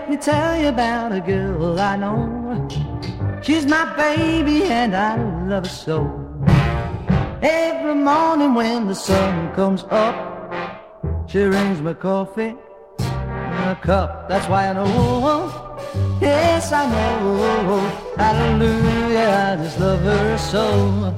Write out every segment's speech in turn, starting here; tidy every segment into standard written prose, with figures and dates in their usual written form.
let me tell you about a girl I know. She's my baby and I love her so. Every morning when the sun comes up, she brings me coffee in a cup. That's why I know, yes I know, hallelujah, I just love her so.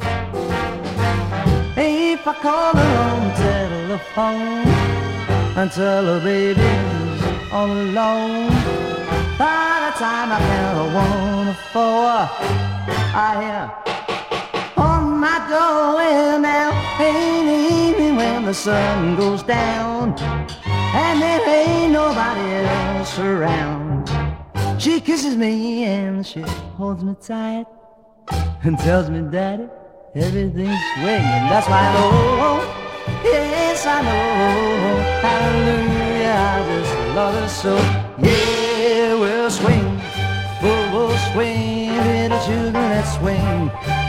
If I call her on the telephone and tell her baby's all alone, by the time I count 1 to 4, I hear on my door. Well now, in the evening when the sun goes down and there ain't nobody else around, she kisses me and she holds me tight and tells me, Daddy, everything's swinging. That's why I know, yes I know, hallelujah, I just love her so. Yeah, we'll swing, we'll swing, little children, let's swing.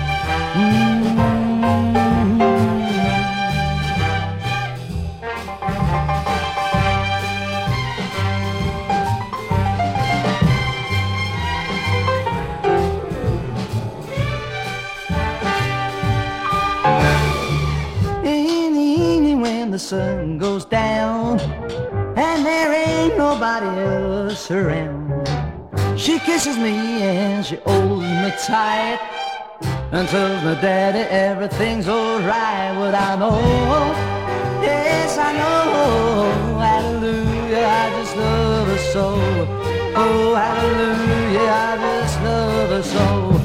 The sun goes down and there ain't nobody else around, she kisses me and she holds me tight and tells me, Daddy, everything's alright. Well, I know, yes I know, hallelujah, I just love her so. Oh, hallelujah, I just love her so.